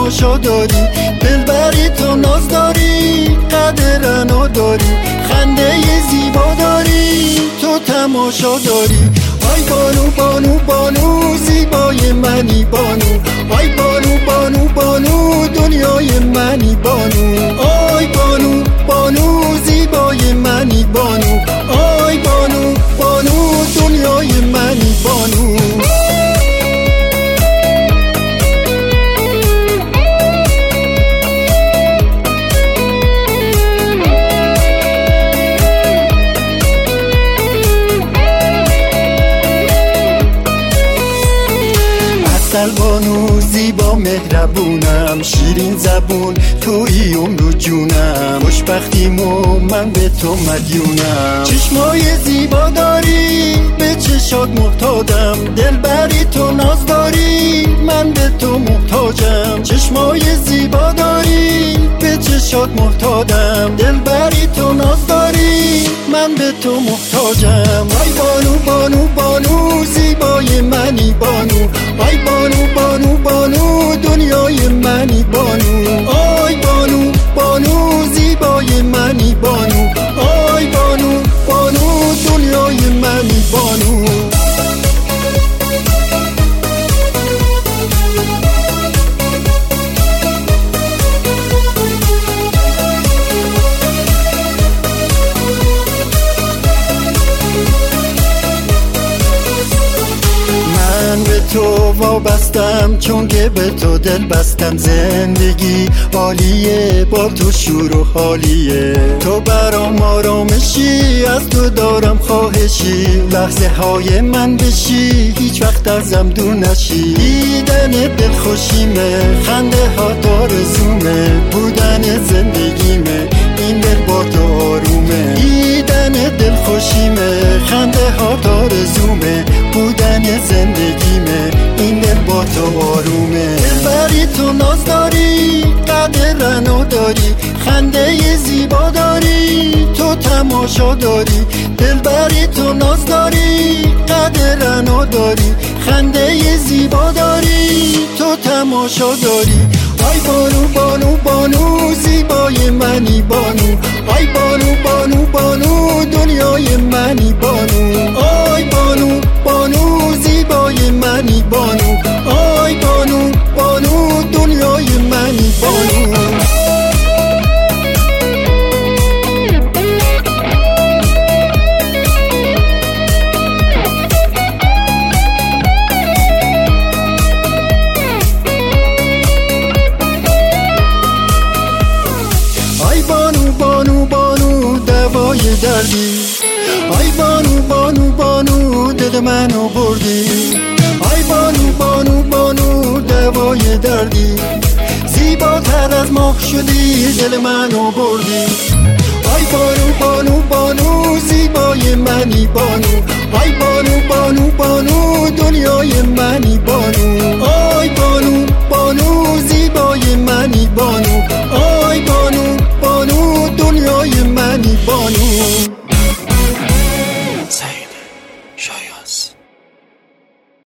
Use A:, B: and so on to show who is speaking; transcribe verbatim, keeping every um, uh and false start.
A: تماشا داری، دلبری تو ناز داری، قدرنو داری، خنده زیبا داری، تو تماشا داری. آی بانو بانو بانو زیبای منی بانو، آی بانو بانو بانو دنیای منی بانو، آی بانو بانو زیبای منی بانو، آی بانو بانو دنیای منی بانو. بانو زیبا مهربونم، شیرین زبون توی عمر و جونم، خوشبختیمو من به تو مدیونم. چشمای زیبا داری، به چشات محتاجم، دلبری تو ناز داری، من به تو محتاجم. چشمای زیبا داری، به چشات محتاجم، دلبری تو ناز داری، من به تو محتاجم. آی بانو بانو بانو زیبای منی بانو، آی بانو بانو بانو دنیای منی بانو، آی بانو بانو زیبای منی بانو، آی بانو بانو دنیای منی بانو. من به تو وابستم چون که به تو دل بستم، زندگی عالیه با تو شور و حالیه، تو برام آرامشی، از تو دارم خواهشی، لحظه های من بشی، هیچ وقت ازم دور نشی. دیدن دل خوشیمه، خنده ها آرزومه، بودن زندگیمه، این دل با تو آرومه. دیدن دل خوشیمه، خنده ها آرزومه، بودن زندگیمه، این دل با تو آرومه. دلبری تو ناز داری، قدرنو داری، خنده زیبا داری، تو تماشا داری، دلبری تو ناز داری، قدرنو داری، خنده زیبا داری، تو تماشا داری. آی بانو بانو بانو زیبای منی بانو، آی بانو بانو بانو دنیای منی بانو، آی بانو بانو زیبای منی بانو، آی بانو بانو دنیای منی بانو. دوای دردی، آی بانو بانو بانو دل منو بردی، آی بانو بانو بانو دوای دردی، زیباتر از ماه شدی دل منو بردی. آی بانو بانو بانو زیبای منی بانو، آی بانو بانو بانو دنیای منی بانو، آی بانو بانو زیبای منی بانو، آی بانو بانو دنیای منی بانو.
B: سعید شایاز.